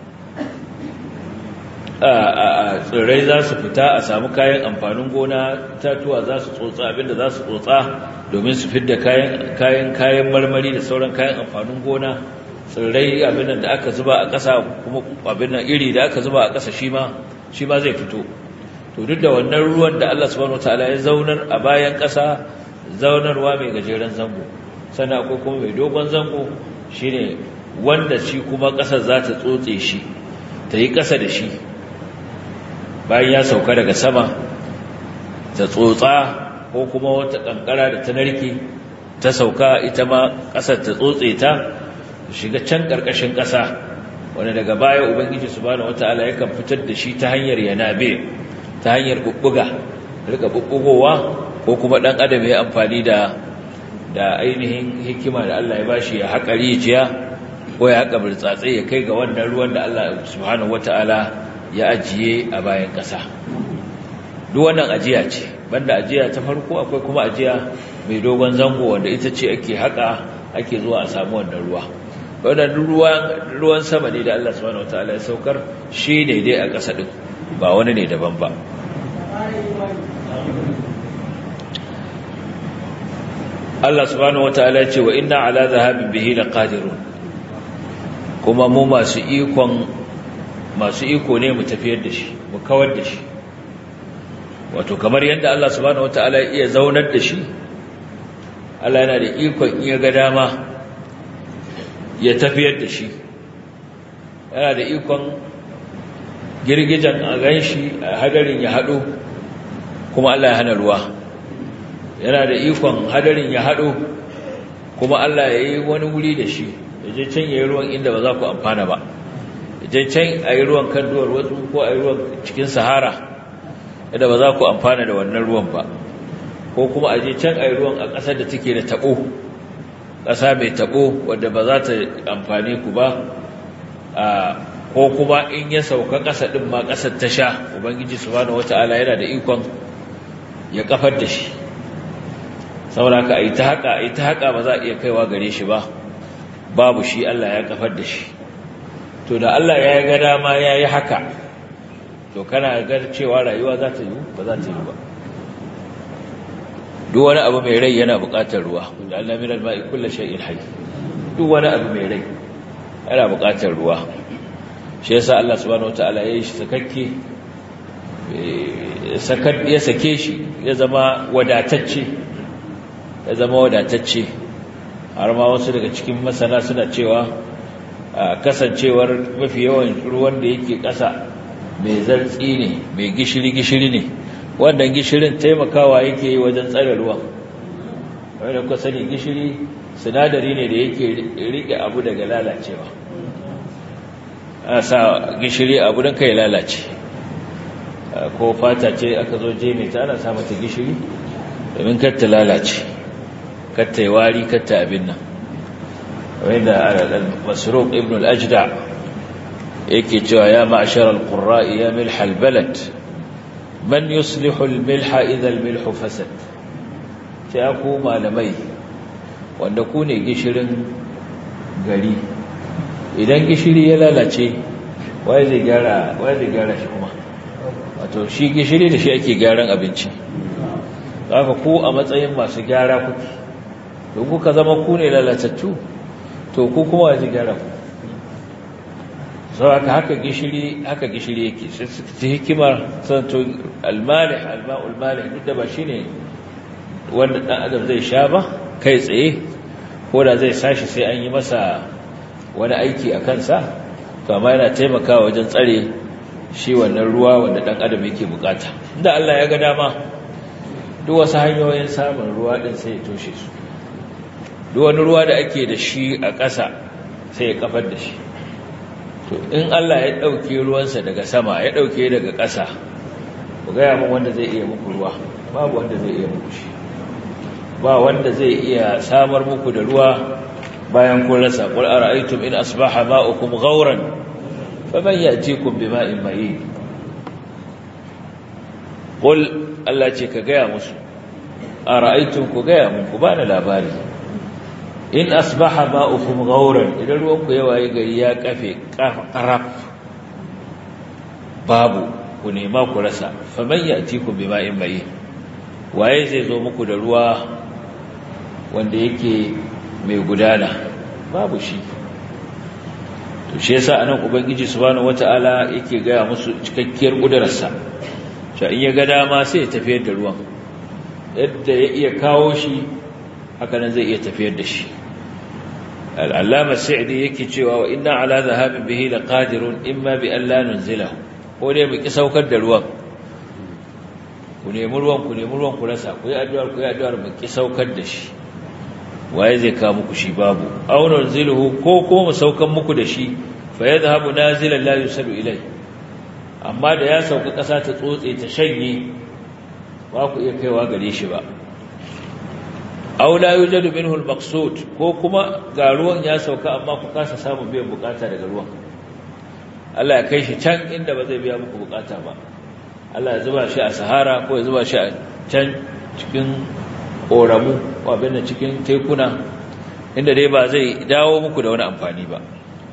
a tsirrai za su fita a samu kayan amfanin gona tatuwa za su tsotsa abinda za su tsotsa domin su fidda kayan marmari da sauran kayan amfanin gona tsirrai abin da aka zuba a ƙasa kuma abin iri da aka zuba a ƙasa shi ma zai fito to duk da wannan ruwan da Allah subhanahu wataala ya zaunar a bayan ƙasa zaunarwa mai gajeren zango sannan akwai kuma mai dogon zango shine wanda shi kuma ƙasar za ta tsotse shi ta yi ƙasa da shi bayan ya sauka daga sama ta tsotsa ko kuma wata kankara da ta narke ta sauka ita ma ƙasar ta tsotse ta shiga can ƙarƙashin ƙasa wanda daga baya ubangiji subhanahu wataala yakan fitar da shi ta hanyar yanabe ta hanyar bubbuga rika bubbugowa ko kuma dan adam ya amfani da ainihin hikima da Allah ya bashi ya haƙa rijiya ko ya haƙa burtsatse ya kai ga wannan ruwan da Allah subhanahu wataala ya ajiye a bayan ƙasa duk wannan ajiya ce banda ajiya ta farko akwai kuma ajiya mai dogon zango wanda ita ce ake haƙa ake zuwa a samu wannan ruwa wannan ruwan sama ne da Allah subhanahu wataala ya saukar shi ne dai a ƙasa din ba wani ne daban ba Allah subhanahu wataala ya ce wa inna ala dhahabin bihi laqadirun kuma mu masu ikon masu iko ne mu tafiyar da shi mu kawar da shi. Wato kamar yadda Allah subhanahu wataala ya iya zaunar da shi, Allah yana da ikon iya ga dama ya tafiyar da shi. Yana da ikon girgijan a ganshi a hadarin ya hado kuma Allah ya hana ruwa. Yana da ikon hadarin ya hado kuma Allah ya yi wani wuri da shi, ya je can ya yi ruwan inda ba za ku amfana ba, ya je can a yi ruwan kan duwar wasu ko a yi ruwan cikin sahara inda ba za ku amfana da wannan ruwan ba, ko kuma a je can a yi ruwan a ƙasar da take da taɓo, ƙasa mai taɓo wadda ba za ta amfani ku ba, ko kuma in ya sauka ƙasa ɗin ma ƙasar ta sha. Ubangiji subhanahu wata'ala yana da ikon ya kafar da shi. Saboda haka a yi ta haƙa ba za a iya kaiwa gare shi ba, babu shi, Allah ya kafar da shi. To da Allah ya ga dama ya yi haka, to kana ga cewa rayuwa za ta yi ba za ta yi ba. Duk wani abu mai rai yana buƙatar ruwa, wanda Allah min al-ma'i kullu shay'in hayy. Duk wani abu mai rai yana buƙatar ruwa. Shi yasa Allah subhanahu wataala ya yi shi sakakke, ya sake shi ya zama wadatacce, har ma wasu daga cikin masana suna cewa kasancewar mafi yawan ruwan da yake ƙasa mai zartsi ne, mai gishiri ne, wannan gishirin taimakawa yake yi wajen tsare ruwan. wanda kuka sani gishiri sinadari ne da yake rike abu daga lalacewa. a sa gishiri abu don kai lalace, ko fata ce aka zo jeme ta ana sa mata gishiri domin kar ta lalace, kar ta yi wari, kar ta abin nan. wanda Masruq ibn al-Ajda yake cewa ya ma'ashar al-qurra'i ya milh al-balad man yuslihu al-milha idha al-milhu fasad. sai ku malamai wanda ku ne gishirin gari, idan gishiri ya lalace waye zai gyara shi kuma? Wato shi gishiri da shi ake gyaran abinci. haka ku a matsayin masu gyara kuke, to kuka zama ku ne lalatattu, to ku kuma zai gyara ku? haka gishiri yake. sai hikimar santo alma'ul malih duk da ba shine wanda dan adam zai sha ba kai tsaye, ko da zai sashi sai an yi masa wani aiki a kansa, to amma yana taimakawa wajen tsare shi wannan ruwa wanda dan adam yake bukata. inda Allah ya ga dama duk wasu hanyoyin samun ruwa din sai ya toshe su. duk wani ruwa da ake da shi a ƙasa sai ya kafar da shi. to in Allah ya dauke ruwansa daga sama, ya dauke daga ƙasa, ku ga mun wanda zai iya muku ruwa? babu wanda zai iya muku shi. ba wanda zai iya samar muku da ruwa bayan kun rasa. qul ara'aytum in asbaha ma'ukum ghawran faman ya'tikum bima'in ma'in. qul Allah ce ka gaya musu, ara'aytum ku gaya mun, ku bani labari, in asbaha ma'ukum ghawran, idan ruwan ku ya waye gari ya kafe qaraf babu, ku nema ku rasa, faman ya'tikum bima'in ma'in, waye zai zo muku da ruwa wanda yake mai gudana? babu shi. to shi yasa anan ubangiji subhanahu wataala yake gaya musu cikakkiyar kudararsa, cewa in ya ga dama sai ya tafiyar da ruwan yadda ya iya kawo shi, haka nan zai iya tafiyar da shi. al-allama sa'di yake cewa wa inna ala dhahabin bihi laqadirun imma bi an la nunzilahu, ko dai mu ki saukar da ruwan, ku nemi ruwan ku rasa, ku yi addu'ar mu ki saukar da shi. waye zai kawo muku shi? babu. aw nunziluhu, ko mu saukan muku da shi, fa yadhhabu nazilan la yusalu ilai, amma da ya sauka ƙasa ta tsotse ta shanye, ba ku iya kaiwa gare shi ba. aw la yujadu minhu al-maqsud, ko kuma ga ruwan ya sauka amma ku kasa samun biyan bukata daga ruwan. Allah ya kai shi can inda ba zai biya muku bukata ba. Allah ya zuba shi a Sahara, ko ya zuba shi a can cikin ƙoramu, ko abin da cikin tekuna, inda dai ba zai dawo muku da wani amfani ba.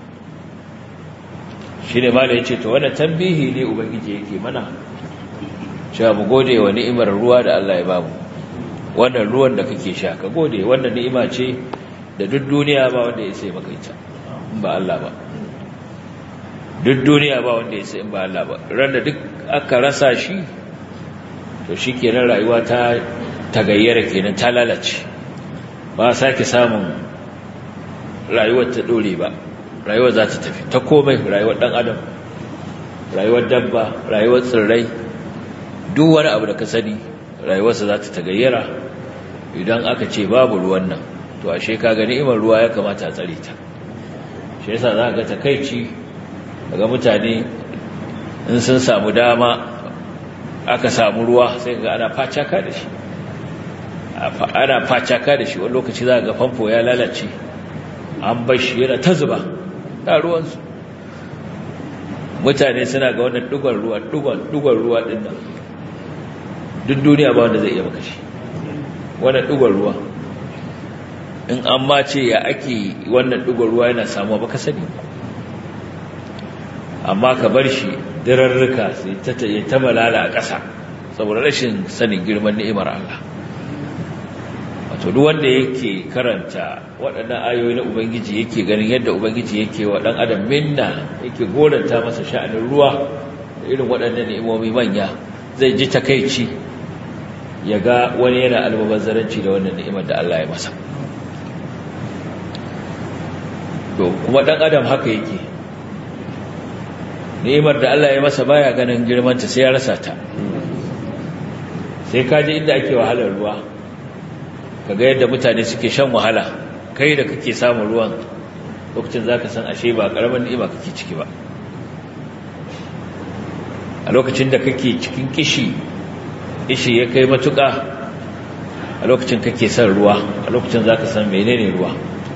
shi ne ma da ya ce to wannan tambihi ne ubangiji yake mana, cewa mu gode wa ni'imar ruwa da Allah ya bamu. wannan ruwan da kake sha ka gode, wannan ni'ima ce da duk duniya ba wanda ya sai maka ita in ba Allah ba. duk duniya ba wanda ya sai in ba Allah ba. Ran da duk aka rasa shi to shikenan rayuwa ta tagayyara kenan, ta lalace, ba sake samun rayuwar ta dore ba. Rayuwar za ta tafi ta komai, rayuwar dan adam, rayuwar dabba, rayuwar tsirrai, duk wani abu da ka sani rayuwarsa za ta tagayyara idan aka ce babu ruwan nan. To ashe kaga ni'imar ruwa ya kamata a tsare ta. Shi yasa za ka ga takeici daga mutane in sun samu dama aka samu ruwa sai ga ana facaka da shi, wani lokaci za ga famfo ya lalace an bar shi yana ta zuba da ruwansu. Mutane suna ga wannan dugon ruwa din nan duk duniya ba wanda zai iya maka shi, wannan dugon ruwa in an ma ce ya ake wannan dugon ruwa yana samuwa baka sani, amma ka bar shi dirarruka sai ta malala a ƙasa saboda rashin sanin girman ni'imar Allah. Wato duk wanda yake karanta waɗannan ayoyi na Ubangiji yake ganin yadda Ubangiji yake wa ɗan adam minna, yake goranta masa sha'anin ruwa da irin waɗannan ni'imomi manya, zai ji takeici ya ga wani yana almubazzaranci da wannan ni'imar da Allah ya masa. To kuma ɗan adam haka yake, ni'imar da Allah ya masa baya ganin girmanta sai ya rasa ta. Sai ka ji inda ake wahalar ruwa, kaga yadda mutane suke shan wahala, kai da kake samun ruwan lokacin zaka san ashe ba karaman ni'ima kake ciki ba. A lokacin da kake cikin kishi ya kai matuƙa, a lokacin kake son ruwa, a lokacin zaka san menene ruwa.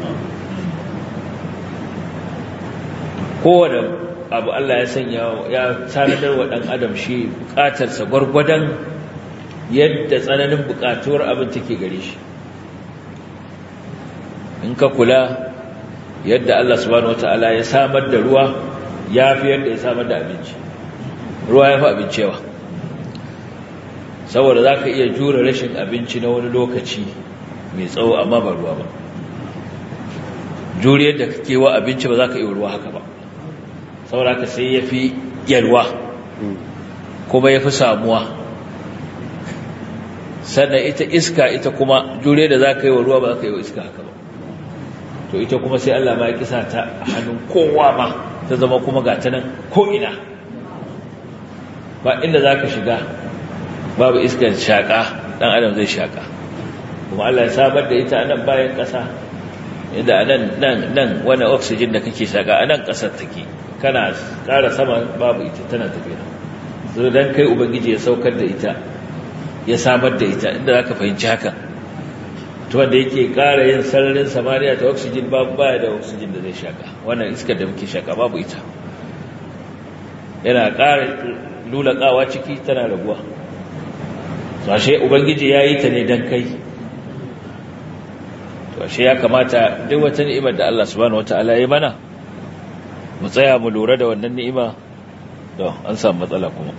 Kowane abu Allah ya sanya ya tanadar wa ɗan adam shi buƙatarsa gwargwadon yadda tsananin buƙatuwar abin take gare shi. In ka kula yadda Allah subhanahu wataala ya samar da ruwa ya fi yadda ya samar da abinci. Ruwa ya fi abinci yawa, saboda za ka iya jure rashin abinci na wani lokaci mai tsawo amma ba ruwa ba. Juriyar da kake wa abinci ba za ka iya ruwa haka ba, saboda ka sai ya fi yalwa kuma ya fi samuwa. Sannan ita iska, ita kuma jure da za ka yi wa ruwa ba za ka yi wa iska haka ba. To ita kuma sai Allah ma ya kisa ta a hannun kowa ma, ta zama kuma ga ta nan ko'ina, ba inda za ka shiga babu iskar shaƙa ɗan adam zai shaƙa. Kuma Allah ya samar da ita a nan bayan ƙasa, inda a nan wani oxygen da kake shaƙa a nan ƙasar take, kana ƙara sama babu ita tana tafiya. So dan kai Ubangiji ya saukar da ita, ya samar da ita, inda za ka fahimci hakan. To wanda yake ƙara yin sararin samaniya ta oxygen babu, baya da oxygen da zai shaƙa. Wannan iskar da muke shaƙa babu ita, yana ƙara lulaƙawa ciki, tana raguwa. So ashe Ubangiji ya yi ta ne dan kai. To ashe ya kamata duk wata ni'imar da Allah subhanahu wata'ala ya mana mu tsaya mu lura da wannan ni'ima. To an samu matsala kuma.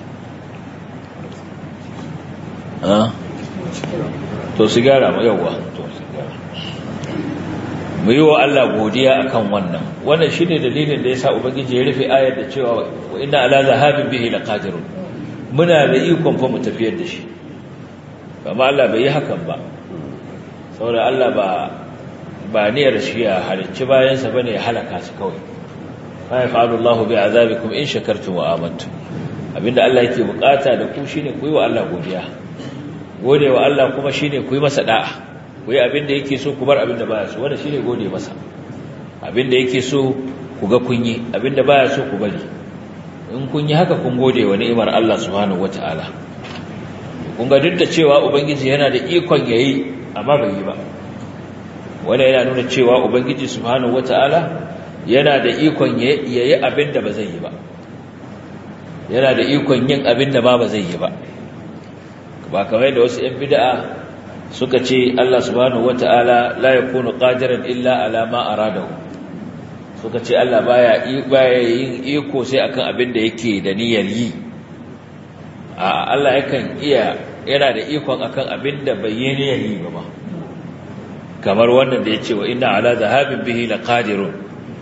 To sigara mu yawa, to sigara. Mu yi wa Allah godiya akan wannan shine dalilin da yasa Ubangiji ya rufe ayar da cewa wa inna ala zahabin bihi laqadirun. Muna da ikon fa mu tafiyar da shi, amma Allah bai yi hakan ba, saboda Allah ba niyyar shi ya halicci bayansa bane ya halaka su kawai. fa yaf'alu Allahu bi'azabikum in shakartum wa amantum. Abinda Allah yake bukata da ku shine ku yi wa Allah godiya. Gode wa Allah kuma shine ku yi masa da'a, ku yi abinda yake so, ku bar abinda baya so. Wanda shine gode masa. Abinda yake so ku ga kun yi, abinda baya so ku bari. In kun yi haka kun gode wa ni'imar Allah subhanahu wataala. Kun ga duk da cewa Ubangiji yana da ikon yayi amma bai yi ba. Wanda yana nuna cewa Ubangiji subhanahu wataala yana da ikon yayi abin da ba zai yi ba, yana da ikon yin abin da ba zai yi ba. Ba kamar da wasu 'yan bid'a suka ce Allah subhanahu wataala la yakunu qadiran illa ala ma aradahu. Suka ce Allah baya yin iko sai akan abin da yake da niyyar yi. Allah yakan yana da ikon akan abin da bai yi niyyar yi ba. Kamar wannan da yace wa inna ala zahabin bihi laqadirun.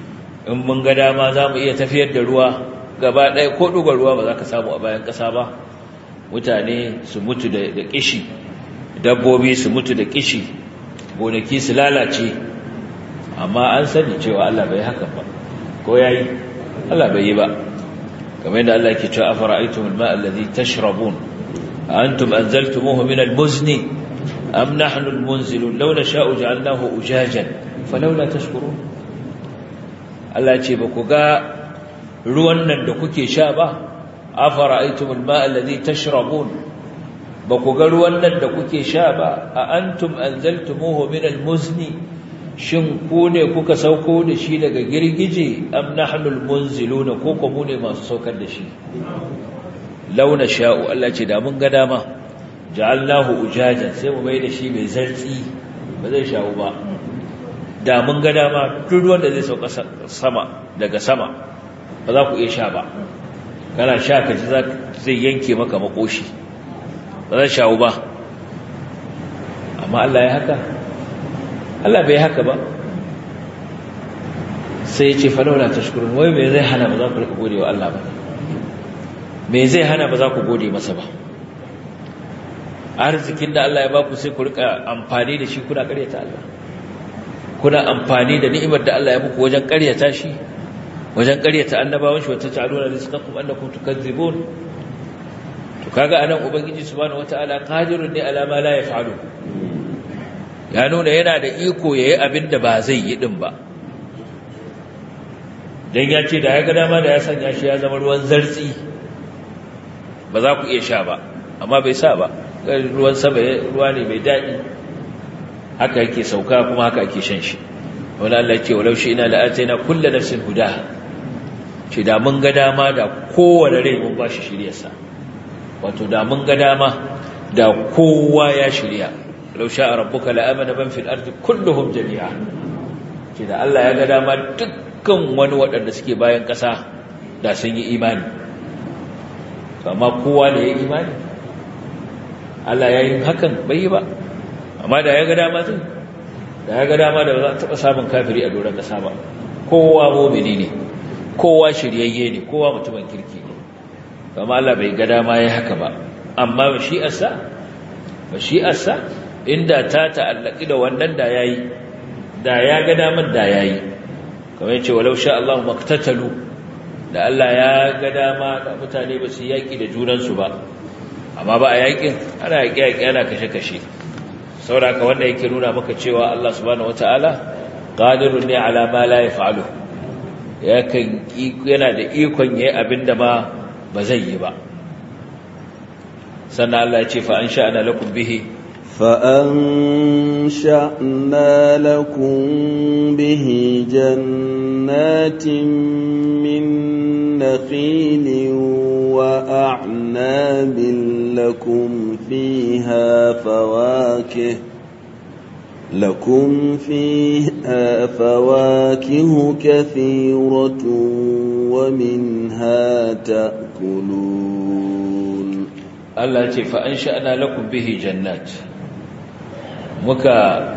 in mun ga dama za mu iya tafiyar da ruwa gaba ɗaya ko ɗugar ruwa ba za ka samu a bayan ƙasa ba, mutane su mutu da ƙishi, dabbobi su mutu da ƙishi, gonaki su lalace. Amma an sani cewa Allah bai haka ba, ko yayi Allah bai yi ba. kamar yadda Allah yake cewa afara'aytumul ma'a alladhi tashrabun antum anzaltumuhu minal muzni am nahnu almunzilun law nasha'u ja'alnahu ujajan falawla tashkurun. Allah ce ba ku ga ruwan nan da kuke sha ba, afara'aytumul ma'a alladhi tashrabun, ba ku ga ruwan nan da kuke sha ba, a antum anzaltumuhu minal muzni, shin ku ne kuka sauko da shi daga girgije am nahnul munziluna ko kuma ne masu saukar da shi. Launa sha'u Allah ce da mun ga dama ja'alnahu ujajan sai mu mai da shi mai zartsi ba zai sha'u ba. Da mun ga dama duk ruwan da zai sauka sama daga sama ba za ku iya sha ba, kana sha ka ji zai yanke maka makoshi ba zai sha'u ba. Amma Allah ya haka? Allah bai haka ba. Sai ya ce falawla tashkurun, wai me zai hana ba za ku rika gode wa Allah ba, me zai hana ba za ku gode masa ba? Arzikin da Allah ya baku sai ku rika amfani da shi kuna ƙaryata Allah, kuna amfani da ni'imar da Allah ya muku wajen ƙaryata shi, wajen ƙaryata annabawan shi, wata ta'aluna rizqakum annakum tukazzibun. To kaga anan ubangiji subhanahu wataala qadirun ne ala ma la yaf'alu, ya nuna yana da iko yayi abin da ba zai yi din ba. Dan ya ce da ya ga dama da ya sanya shi ya zama ruwan zartsi ba za ku iya sha ba, amma bai sa ba. Ruwan sama ruwa ne mai daɗi, haka yake sauka kuma haka ake shan shi. Wani Allah ce walau shi ina la'ataina kullu nafsin hudaha, ce da mun ga dama da kowane rai mun ba shi shiryarsa, wato da mun ga dama da kowa ya shirya. Lau sha'a rabbuka la'amana man fil ardi kulluhum jami'a, ce da Allah ya ga dama dukkan wani waɗanda suke bayan ƙasa da sun yi imani. Amma kowa da ya yi imani, Allah ya yi hakan bai yi ba. Amma da ya ga dama zai, da ya ga dama da ba za a taɓa samun kafiri a doron ƙasa ba. Kowa mumini ne, kowa shiryayye ne, kowa mutumin kirki ne. Amma Allah bai ga dama ya haka ba. Amma mashi'arsa inda ta ta'allaki da wannan da yayi, da ya ga daman da yayi. Kamar yace walau sha Allah maktatalu, da Allah ya ga dama da mutane ba su yaki da junansu ba. Amma ba a yakin, ana yaki ana kashe-kashe. Saboda wanda yake nuna maka cewa Allah subhanahu wataala qadirun ne ala ma la yaf'alu, yana da ikon yayi abinda ba zai yi ba. Sannan Allah ya ce fa ansha'na lakum bihi فأنشأنا لكم به جنات من نخيل وأعناب لكم فيها فواكه كثيرة ومنها تأكلون. الله يقول فأنشأنا لكم به جنات، muka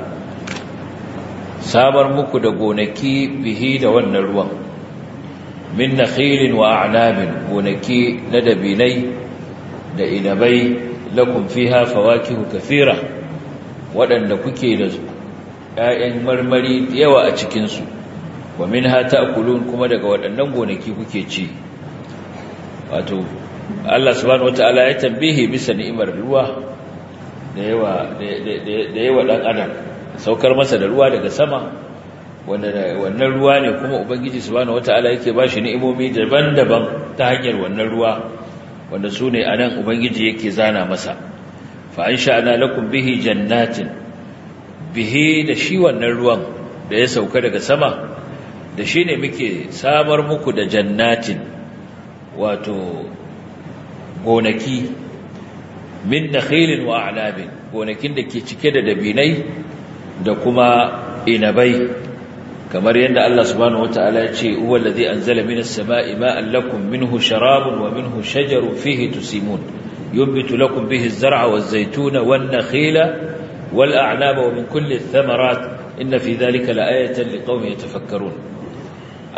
samar muku da gonaki bihi da wannan ruwan, min nakhilin wa a'nabin, gonaki na dabinai da inabai, lakum fiha fawakihu kathira, waɗanda kuke da ƴaƴan marmari yawa a cikin su, wa minha ta'kulun, kuma daga waɗannan gonaki kuke ci. Wato Allah subhanahu wataala ya tambihi bisa ni'imar ruwa da yawa ɗan adam, saukar masa da ruwa daga sama, wannan ruwa ne kuma ubangiji subhanahu wataala yake ba shi ni'imomi daban-daban ta hanyar wannan ruwa, wanda su ne anan ubangiji yake zana masa. Fa ansha'na lakum bihi jannatin, bihi da shi wannan ruwan da ya sauka daga sama, da shi ne muke samar muku da jannatin, wato gonaki min nakhilin wa a'nabin, gonakin da ke cike da dabinai da kuma inabai, kamar yadda Allah subhanahu wataala ya ce huwa allazi anzala minas sama'i ma'an lakum minhu sharabun wa minhu shajarun fihi tusimun yunbitu lakum bihi az-zar'a waz-zaytuna wan-nakhila wal-a'naba wa min kulli ath-thamarat inna fi dhalika la'ayatan liqaumin yatafakkarun.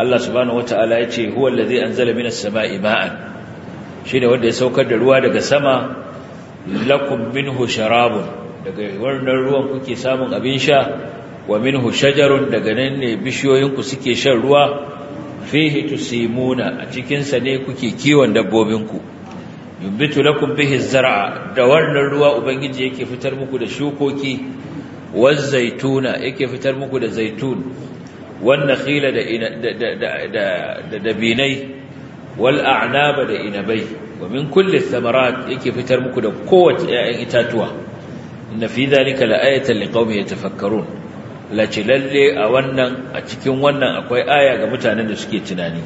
Allah subhanahu wata'ala ya ce huwa allazi anzala minas sama'i ma'an, shine wanda ya saukar da ruwa daga sama, lakum minhu sharabun, daga wannan ruwan kuke samun abin sha, wa minhu shajarun, daga nan ne bishiyoyinku suke shan ruwa, fihi tusimuna, a cikin sa ne kuke kiwon dabbobinku, yumbitu lakum bihi zar'a, da wannan ruwa ubangiji yake fitar muku da shukoki, waz zaituna, yake fitar muku da zaitun, wan nakhila da dabinai, wal a'naba da inabai, wa min kulli thamarat, yake fitar muku da kowace 'ya'yan itatuwa. inna fi dhalika la'ayatan liqaumin yatafakkarun, lalle a cikin wannan akwai aya ga mutanen da suke tunani.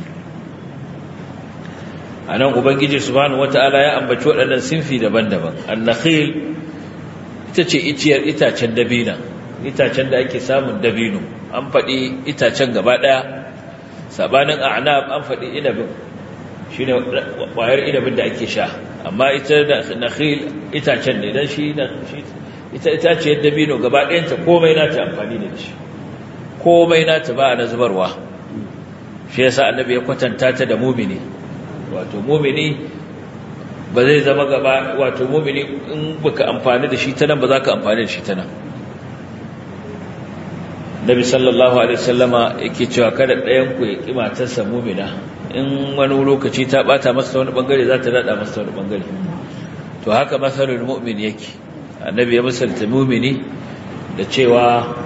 anan ubangiji subhanahu wataala ya ambaci waɗannan sinfi daban-daban. an-nakhil ita ce itacen dabina, itacen da ake samun dabino, an faɗi itacen gaba ɗaya. sabanin a'nab an faɗi inabin, shine ƙwayar inabin da ake sha, amma ita da nakhil itacen ne, dan shi ita itaciyar dabino gaba ɗayanta komai nata amfani da shi, komai nata ba na zubarwa. shi yasa annabi ya kwatanta ta da mumini, wato mumini ba zai zama gaba, wato mumini in baka amfani da shi ta nan ba za ka amfani da shi ta nan. Nabi sallallahu alaihi wasallama yake cewa kada ɗayan ku ya ƙi matarsa mumina, in wani lokaci ta bata masa wani bangare za ta dada masa wani bangare. To haka masalul mu'min yake. Annabi ya misalta mumini da cewa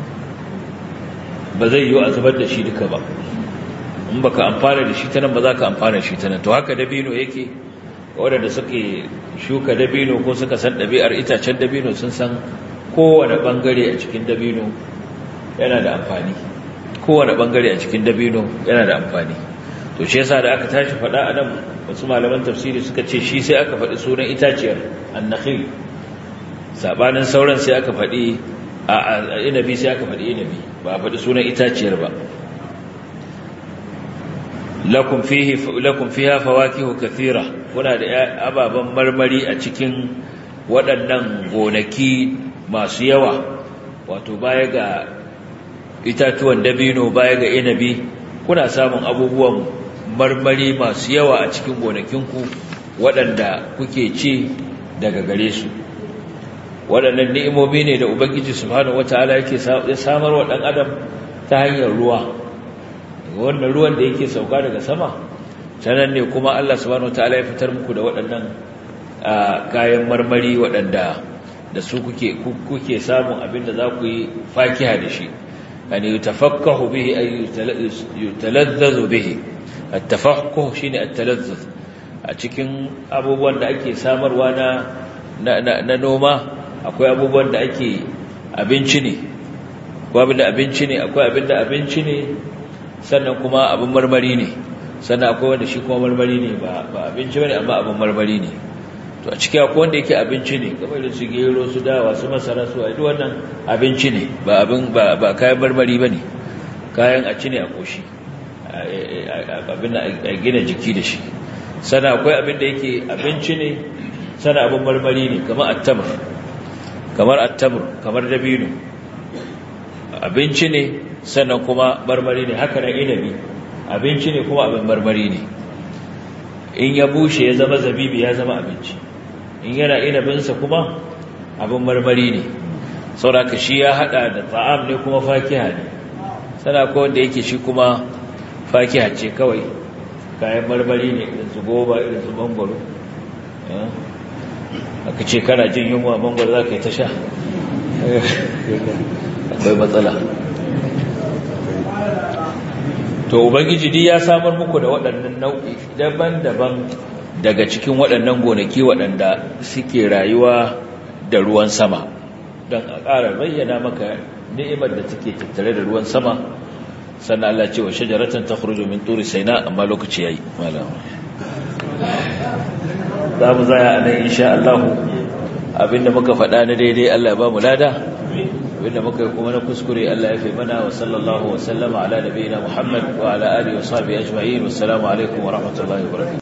ba zai yi a zubar da shi duka ba, in baka amfana da shi ta nan ba za ka amfana da shi ta nan. To haka dabino yake, waɗanda suke shuka dabino ko suka san ɗabi'ar itacen dabino sun san kowane ɓangare a cikin dabino yana da amfani, kowane ɓangare a cikin dabino yana da amfani. to shi yasa da aka tashi faɗa a nan, wasu malaman tafsiri suka ce shi sai aka faɗi sunan itaciyar an-nakhil, sabanin sauran sai aka faɗi a inabi, sai aka faɗi inabi, ba a faɗi sunan itaciyar ba. lakum fiha fawakihu kathira, kuna da ababan marmari a cikin waɗannan gonaki masu yawa, wato baya ga itatuwan dabino, baya ga inabi, kuna samun abubuwan marmari masu yawa a cikin gonakinku waɗanda kuke ci daga gare su. waɗannan ni'imomi ne da ubangiji subhanahu wataala yake samar wa ɗan adam ta hanyar ruwa. wannan ruwan da yake sauka daga sama, sanan ne kuma Allah subhanahu wataala ya fitar muku da waɗannan kayan marmari waɗanda da su kuke samun abin da za ku yi fakiha da shi. yani yutafakkahu bihi ay yutalazzazu bihi. at-tafakkuh shine at-talazzuz a cikin abubuwan da ake samarwa na noma. akwai abubuwan da ake abinci ne, akwai abin da abinci ne, akwai abin da abinci ne sannan kuma abin marmari ne, sannan akwai wanda shi kuma marmari ne, ba abinci bane amma abin marmari ne. to a ciki akwai wanda yake abinci ne, kamar da su gero, su dawa, su masara, su ai wannan abinci ne, ba kayan marmari bane, kayan a ci ne a koshi, abin a gina jiki da shi. sannan akwai abin da yake abinci ne sannan abin marmari ne, kamar attamr, kamar dabino, abinci ne sannan kuma marmari ne. haka nan inabi abinci ne kuma abin marmari ne. in ya bushe ya zama zabibi ya zama abinci, in yana inabinsa kuma abin marmari ne. saboda shi ya hada da ta'am ne kuma fakiha ne. sana ko wanda yake shi kuma fakiha ce kawai, kayan marmari ne, irin su goba, irin su mangwaro. aka ce kana jin yunwa mangwaro za ka yi ta sha, akwai matsala. to ubangiji dai ya samar muku da waɗannan nau'i daban-daban daga cikin waɗannan gonaki waɗanda suke rayuwa da ruwan sama, don a ƙara bayyana maka ni'imar da take tattare da ruwan sama. sannan Allah ce wa shajaratan takhruju min turi sayna, amma lokaci yayi malam. za mu zaya anan insha Allah. abinda muka faɗa na daidai Allah ya ba mu lada, abinda muka yi kuma na kuskure Allah ya fi mana. wa sallallahu wa sallama ala nabiyina Muhammad wa ala alihi wa sahbihi ajma'in. wassalamu alaikum wa rahmatullahi wa barakatuh.